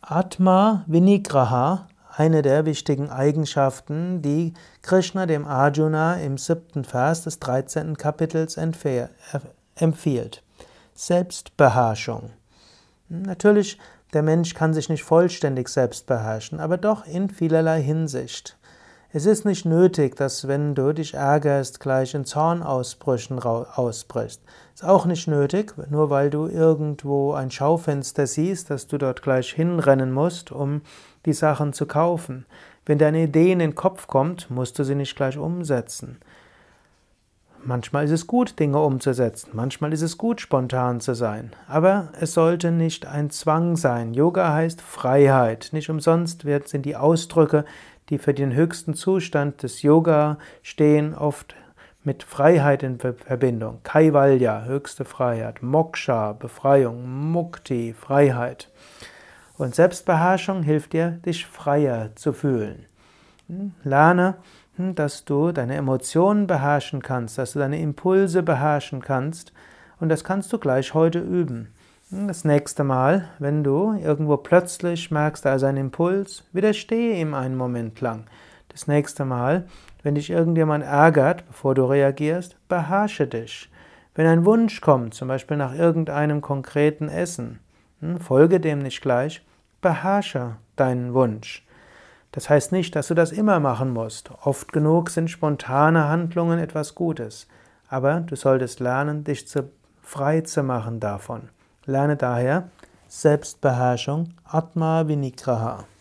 Atma Vinigraha, eine der wichtigen Eigenschaften, die Krishna dem Arjuna im 7. Vers des 13. Kapitels empfiehlt. Selbstbeherrschung. Natürlich, der Mensch kann sich nicht vollständig selbst beherrschen, aber doch in vielerlei Hinsicht. Es ist nicht nötig, dass, wenn du dich ärgerst, gleich in Zornausbrüchen ausbrichst. Ist auch nicht nötig, nur weil du irgendwo ein Schaufenster siehst, dass du dort gleich hinrennen musst, um die Sachen zu kaufen. Wenn dir eine Idee in den Kopf kommt, musst du sie nicht gleich umsetzen. Manchmal ist es gut, Dinge umzusetzen. Manchmal ist es gut, spontan zu sein. Aber es sollte nicht ein Zwang sein. Yoga heißt Freiheit. Nicht umsonst sind die Ausdrücke, die für den höchsten Zustand des Yoga stehen, oft mit Freiheit in Verbindung. Kaivalya, höchste Freiheit. Moksha, Befreiung. Mukti, Freiheit. Und Selbstbeherrschung hilft dir, dich freier zu fühlen. Lerne, dass du deine Emotionen beherrschen kannst, dass du deine Impulse beherrschen kannst, und das kannst du gleich heute üben. Das nächste Mal, wenn du irgendwo plötzlich merkst, da ist ein Impuls, widerstehe ihm einen Moment lang. Das nächste Mal, wenn dich irgendjemand ärgert, bevor du reagierst, beherrsche dich. Wenn ein Wunsch kommt, zum Beispiel nach irgendeinem konkreten Essen, folge dem nicht gleich, beherrsche deinen Wunsch. Das heißt nicht, dass du das immer machen musst. Oft genug sind spontane Handlungen etwas Gutes. Aber du solltest lernen, dich frei zu machen davon. Lerne daher Selbstbeherrschung, Atma Vinigraha.